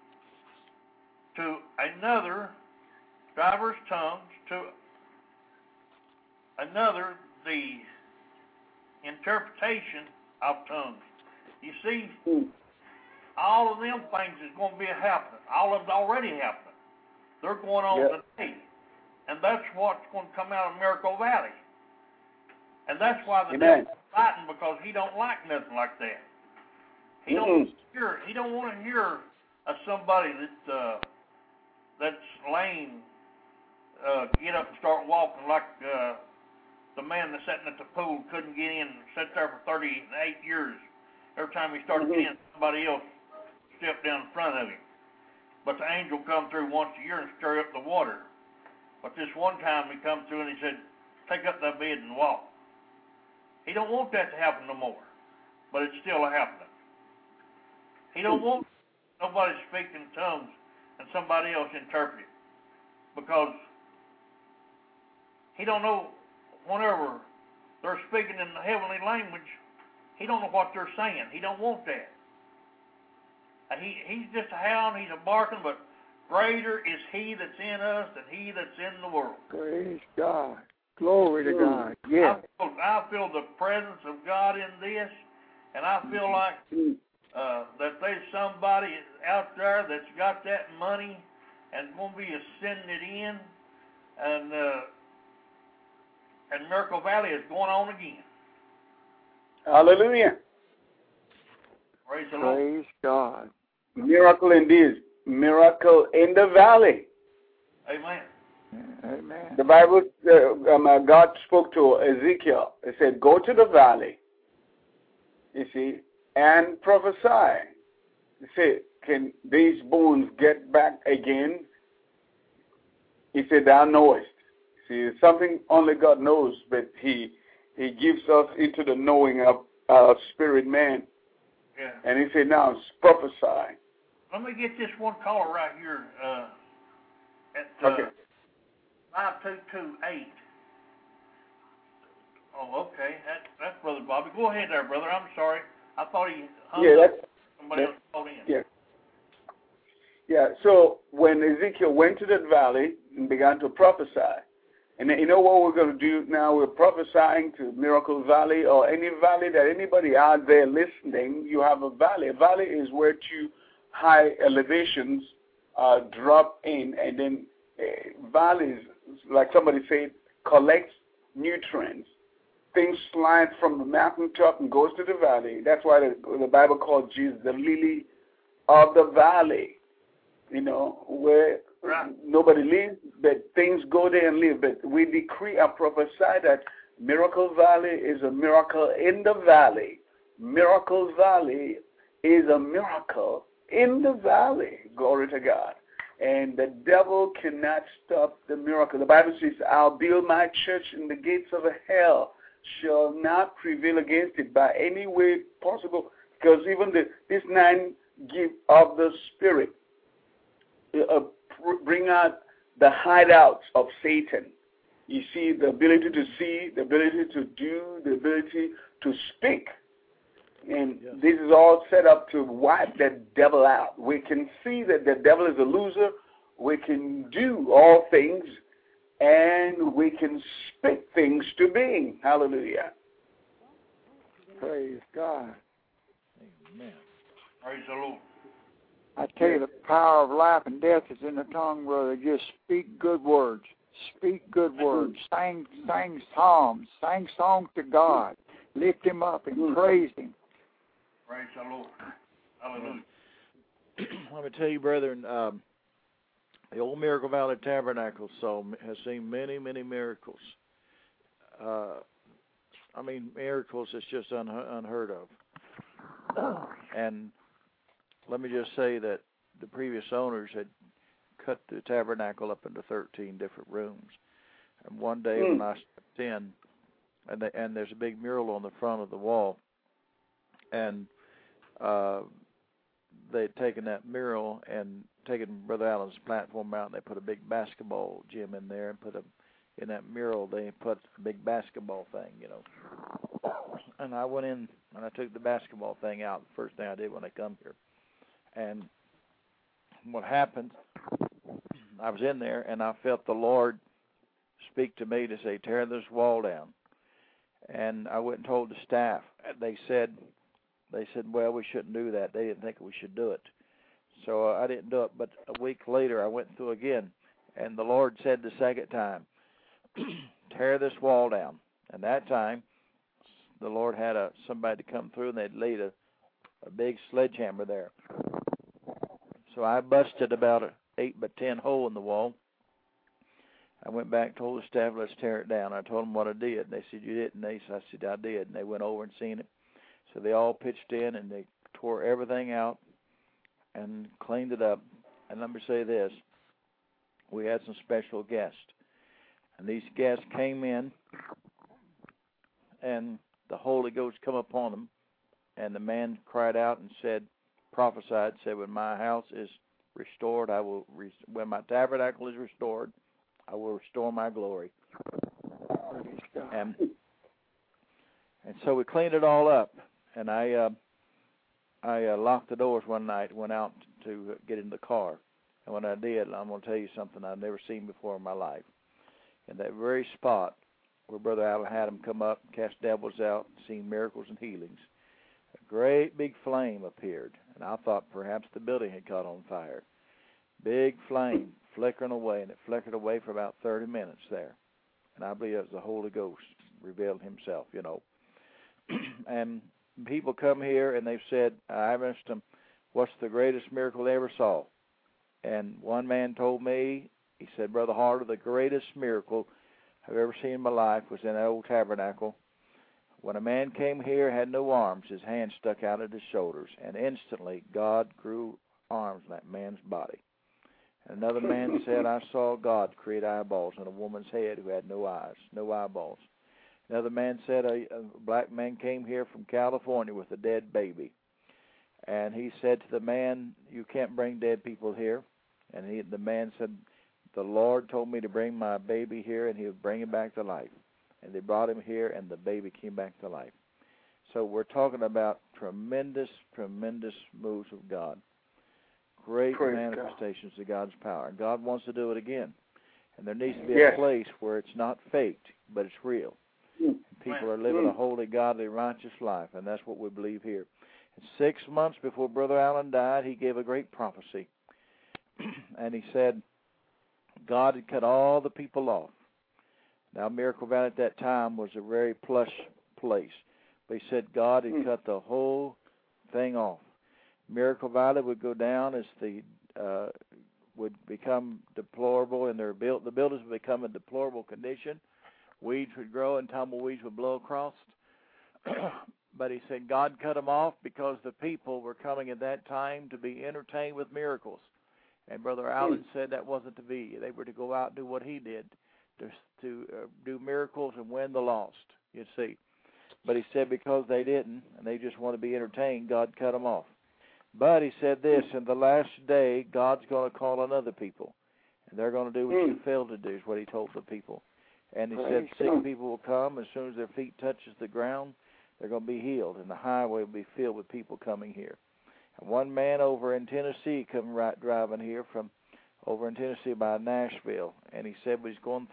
To another, divers tongues. To another, the interpretation of tongues. You see, all of them things is going to be happening. All of them already happening. They're going on today. And that's what's going to come out of Miracle Valley. And that's why the devil's fighting, because he don't like nothing like that. He don't want to hear of somebody that's lame get up and start walking, like the man that's sitting at the pool couldn't get in, sat there for 38 years. Every time he started getting, somebody else stepped down in front of him. But the angel come through once a year and stir up the water. But this one time he come through and he said, take up thy bed and walk. He don't want that to happen no more, but it's still happening. He don't want nobody speaking tongues and somebody else interpret it, because he don't know whenever they're speaking in the heavenly language, he don't know what they're saying. He don't want that. He's just a hound, he's a barking, but greater is he that's in us than he that's in the world. Praise God. Glory to God. Yeah. I feel the presence of God in this, and I feel like that there's somebody out there that's got that money and going to be sending it in, and Miracle Valley is going on again. Hallelujah. Praise the Lord. Praise God. Miracle indeed. Miracle in the valley. Amen. Amen. The Bible, God spoke to Ezekiel. He said, go to the valley, you see, and prophesy. He said, can these bones get back again? He said, thou knowest. See, it's something only God knows, but He gives us into the knowing of our spirit man. Yeah. And He said, now prophesy. Let me get this one caller right here at Okay. 5228. Oh, okay. That's Brother Bobby. Go ahead there, brother. I'm sorry. I thought he hung up. Somebody else called in. Yeah. Yeah, so when Ezekiel went to that valley and began to prophesy, and you know what we're going to do now? We're prophesying to Miracle Valley or any valley that anybody out there listening, you have a valley. A valley is where two high elevations drop in, and then valleys, like somebody said, collect nutrients. Things slide from the mountaintop and goes to the valley. That's why the Bible called Jesus the lily of the valley. You know, where nobody lives, but things go there and live. But we decree and prophesy that Miracle Valley is a miracle in the valley. Miracle Valley is a miracle in the valley. Glory to God. And the devil cannot stop the miracle. The Bible says, I'll build my church, and the gates of hell shall not prevail against it by any way possible. Because even this 9 gift of the Spirit bring out the hideouts of Satan. You see, the ability to see, the ability to do, the ability to speak. And yes, this is all set up to wipe that devil out. We can see that the devil is a loser. We can do all things, and we can speak things to being. Hallelujah. Praise God. Amen. Praise the Lord. I tell you, the power of life and death is in the tongue, brother. Just speak good words. Speak good words. Sing psalms. Sing songs to God. Lift Him up and praise Him. Praise the Lord. Hallelujah. Let me tell you, brethren, the old Miracle Valley Tabernacle has seen many, many miracles. Miracles is just unheard of. And let me just say that the previous owners had cut the tabernacle up into 13 different rooms. And one day when I stepped in, and there's a big mural on the front of the wall, and they'd taken that mural and taken Brother Allen's platform out, and they put a big basketball gym in there, and in that mural they put a big basketball thing, you know. And I went in and I took the basketball thing out, the first thing I did when I come here. And what happened, I was in there and I felt the Lord speak to me to say, tear this wall down. And I went and told the staff. They said, well, we shouldn't do that. They didn't think we should do it. So I didn't do it. But a week later, I went through again. And the Lord said the second time, tear this wall down. And that time, the Lord had somebody to come through, and they'd laid a big sledgehammer there. So I busted about an 8-by-10 hole in the wall. I went back, told the staff, let's tear it down. I told them what I did. And they said, you didn't? I said, I did. And they went over and seen it. So they all pitched in, and they tore everything out and cleaned it up. And let me say this. We had some special guests. And these guests came in, and the Holy Ghost come upon them. And the man cried out and said, prophesied, said, when my house is restored, when my tabernacle is restored, I will restore my glory. And so we cleaned it all up, and I locked the doors one night, went out to get in the car. And when I did, I'm going to tell you something I've never seen before in my life. In that very spot where Brother Allen had him come up, cast devils out, seen miracles and healings, a great big flame appeared. And I thought perhaps the building had caught on fire. Big flame flickering away, and it flickered away for about 30 minutes there. And I believe it was the Holy Ghost revealed himself, you know. And people come here, and they've said, I asked them, what's the greatest miracle they ever saw? And one man told me, he said, Brother Harder, the greatest miracle I've ever seen in my life was in that old tabernacle. When a man came here, had no arms, his hands stuck out at his shoulders, and instantly God grew arms in that man's body. And another man said, I saw God create eyeballs in a woman's head who had no eyes, no eyeballs. Another man said a black man came here from California with a dead baby. And he said to the man, you can't bring dead people here. And the man said, the Lord told me to bring my baby here, and he would bring him back to life. And they brought him here, and the baby came back to life. So we're talking about tremendous, tremendous moves of God. Great manifestations of God's power. And God wants to do it again. And there needs to be a place where it's not faked, but it's real. And people are living a holy, godly, righteous life, and that's what we believe here. And 6 months before Brother Allen died, he gave a great prophecy. And he said, God had cut all the people off. Now, Miracle Valley at that time was a very plush place. But he said God had cut the whole thing off. Miracle Valley would go down as would become deplorable, and the buildings would become in deplorable condition. Weeds would grow and tumbleweeds would blow across. But he said God cut them off because the people were coming at that time to be entertained with miracles. And Brother Allen said that wasn't to be. They were to go out and do what he did, to do miracles and win the lost, you see. But he said because they didn't, and they just want to be entertained, God cut them off. But he said this, in the last day, God's going to call on other people. And they're going to do what you failed to do, is what he told the people. And he said sick people will come. As soon as their feet touches the ground, they're going to be healed. And the highway will be filled with people coming here. And one man over in Tennessee come driving here from over in Tennessee by Nashville. And he said when he's going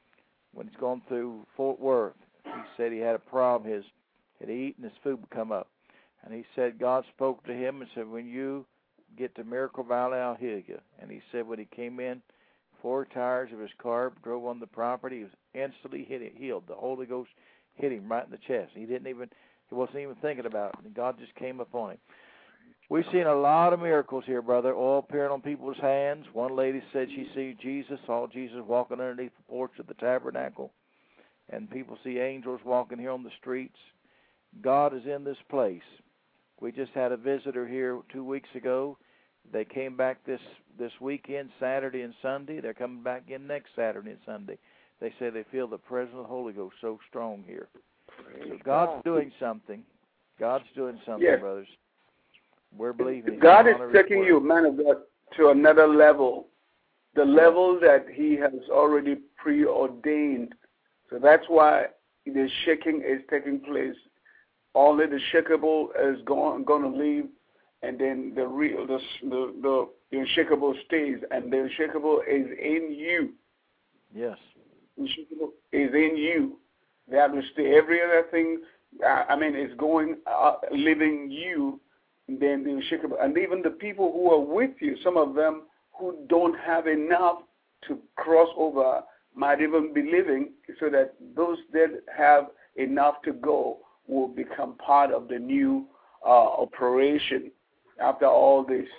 through Fort Worth, he said he had a problem. He'd eat and his food would come up. And he said God spoke to him and said, when you get to Miracle Valley, I'll heal you. And he said when he came in, 4 tires of his car drove on the property. He was instantly healed. The Holy Ghost hit him right in the chest. He wasn't even thinking about it. And God just came upon him. We've seen a lot of miracles here, brother. Oil appearing on people's hands. One lady said she saw Jesus walking underneath the porch of the tabernacle. And people see angels walking here on the streets. God is in this place. We just had a visitor here 2 weeks ago. They came back this weekend, Saturday and Sunday. They're coming back in next Saturday and Sunday. They say they feel the presence of the Holy Ghost so strong here. So God's doing something. God's doing something, brothers. We're believing. God is taking you, man of God, to another level, the level that he has already preordained. So that's why the shaking is taking place. Only the shakable is going to leave, and then the unshakable stays, and the unshakable is in you. Yes. The unshakable is in you. That will stay. Every other thing, is going, living you, and then the unshakable. And even the people who are with you, some of them who don't have enough to cross over might even be living, so that those that have enough to go will become part of the new operation after all this.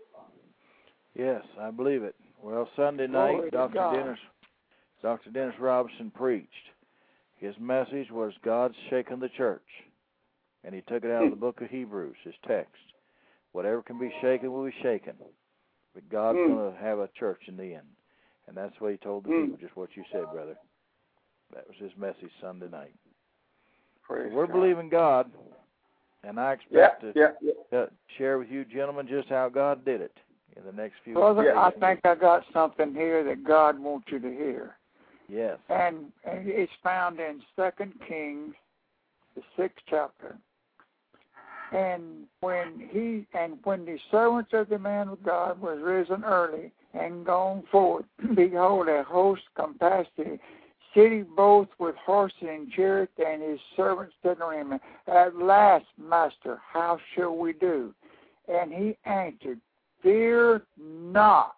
Yes, I believe it. Well, Sunday night, Dr. Dennis Robinson preached. His message was God's shaking the church. And he took it out of the book of Hebrews, his text. Whatever can be shaken will be shaken. But God's going to have a church in the end. And that's what he told the people, just what you said, brother. That was his message Sunday night. We're believing God. And I expect to share with you gentlemen just how God did it in the next few Brother, days. I think I got something here that God wants you to hear. Yes. And it's found in 2 Kings, the 6th chapter. And when the servants of the man of God was risen early and gone forth, behold, a host compassed the city both with horses and chariots, and his servants said to him, At last, master, how shall we do? And he answered, Fear not.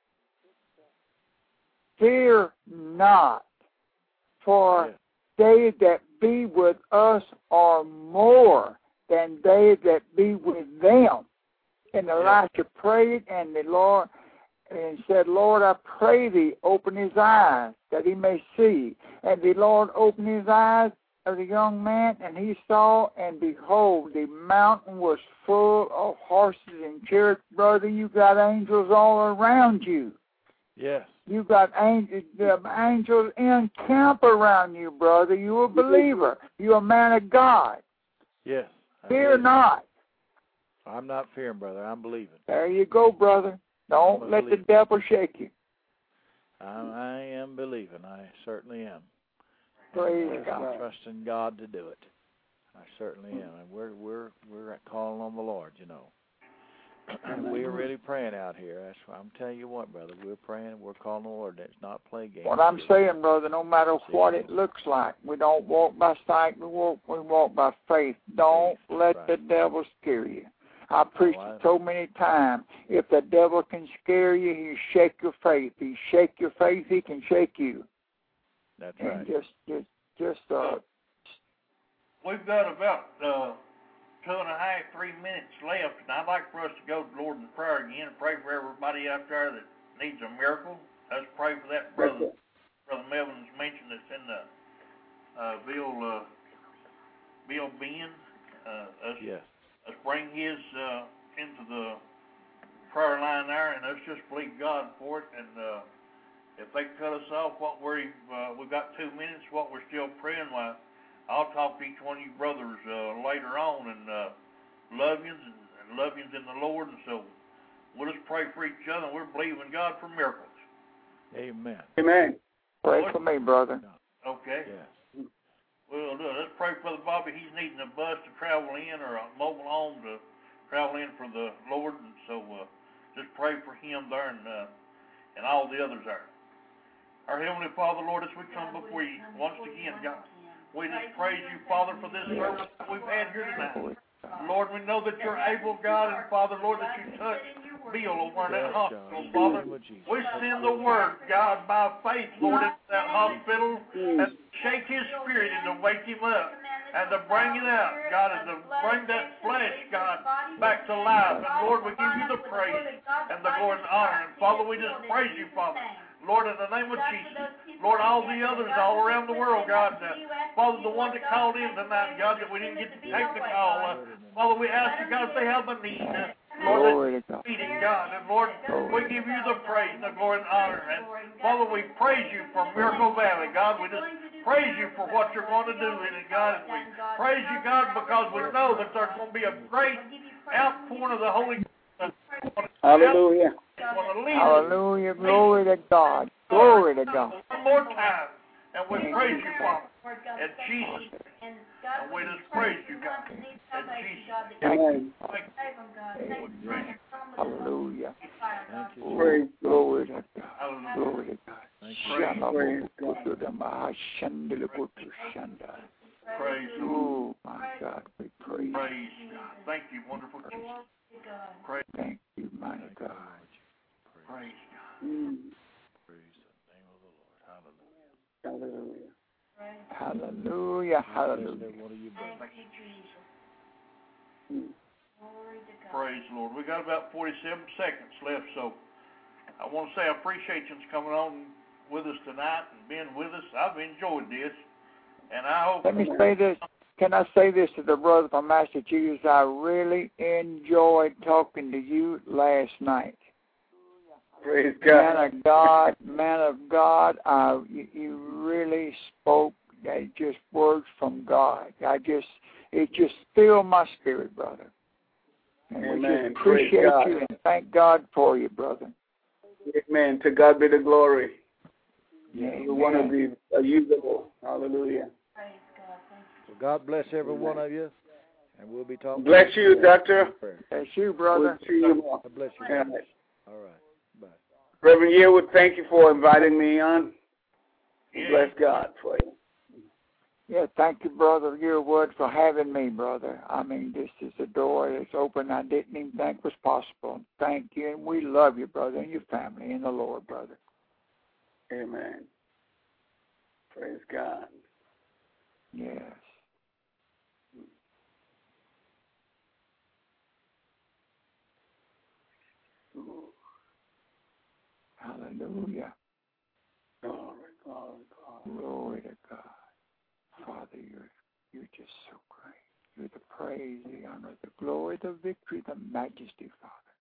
Fear not, for they that be with us are more than they that be with them. And Elisha prayed, and the Lord and said, Lord, I pray thee, open his eyes, that he may see. And the Lord opened his eyes of the young man, and he saw, and behold, the mountain was full of horses and chariots. Brother, you got angels all around you. Yes. You got angels, the angels encamp around you, brother. You're a believer. You're a man of God. Yes. Fear not. I'm not fearing, brother. I'm believing. There you go, brother. Don't let the devil shake you. I am believing. I certainly am. Praise God. I'm trusting God to do it. I certainly am. And we're calling on the Lord, you know. We're really praying out here. That's why I'm telling you what, brother. We're praying. We're calling on the Lord. It's not play games. What I'm saying, brother, no matter what it looks like, we don't walk by sight. We walk by faith. Don't let the devil scare you. I preached it so many times. If the devil can scare you, he shake your faith. He shake your faith, he can shake you. That's right. And just we've got about 2.5, 3 minutes left, and I'd like for us to go to the Lord in prayer again and pray for everybody out there that needs a miracle. Let's pray for that brother. Brother Melvin's mentioned that's in the Bill Ben. Yes. Let's bring his into the prayer line there, and let's just believe God for it. And if they cut us off, we've got 2 minutes. What we're still praying, I'll talk to each one of you brothers later on, and love yous and love yous in the Lord. And so we'll just pray for each other. And we're believing God for miracles. Amen. Amen. pray for me, brother. Okay. Yes. Well, let's pray for Brother Bobby. He's needing a bus to travel in or a mobile home to travel in for the Lord, and so just pray for him there and all the others there. Our Heavenly Father, Lord, as we come before you once again, God, we just praise you, Father, for this service that we've had here tonight. Lord, we know that you're able, God, and Father, Lord, that you touch Bill over in that hospital, Father. We send the word, God, by faith, Lord, into that hospital and shake his spirit and to wake him up and to bring it out, God, and to bring that flesh, God, back to life. And Lord, we give you the praise and the glory and honor. And Father, we just praise you, Father. Lord, in the name of Jesus, Lord, all the others all around the world, God, Father, the one that called in tonight, God, that we didn't get to take the call, Father, we ask you, God, if they have the need, Lord, that you feed it, God, and Lord, we give you the praise, the glory, and honor, and Father, we praise you for Miracle Valley, God, we just praise you for what you're going to do in it, God, and we praise you, God, because we know that there's going to be a great outpouring of the Holy Ghost. Hallelujah. Hallelujah. Glory to God. Glory to God. One more time. And we praise you, Father. And Jesus. And we just praise you, God. And Jesus. Amen. Hallelujah. Praise glory to God. Hallelujah. Glory to God. Praise you. Oh, my God. We praise Praise God. Thank you, wonderful Jesus. Praise. Thank you, mighty God. Praise God. Praise the name of the Lord. Hallelujah. Hallelujah. Hallelujah. One of you brothers. Praise the Lord. We got about 47 seconds left, so I want to say I appreciate you coming on with us tonight and being with us. I've enjoyed this, and I hope. Let me say this. Can I say this to the brother from Massachusetts? I really enjoyed talking to you last night. Praise God. Man of God, you really spoke just words from God. it just filled my spirit, brother. And we Amen. just appreciate you and thank God for you, brother. Amen. To God be the glory. Yeah, we want to be usable. Hallelujah. Well, God bless every one of you, and we'll be talking. Bless you, Doctor. Bless you, brother. We'll see you more. God bless you. Yeah. All right. Bye. Reverend Yearwood, thank you for inviting me on. Bless God for you. Yeah, thank you, Brother Yearwood, for having me, brother. I mean, this is a door that's open I didn't even think was possible. Thank you, and we love you, brother, and your family in the Lord, brother. Amen. Praise God. Yes. Hallelujah. Glory, glory, glory. Glory to God. Father, you're just so great. You're the praise, the honor, the glory, the victory, the majesty, Father.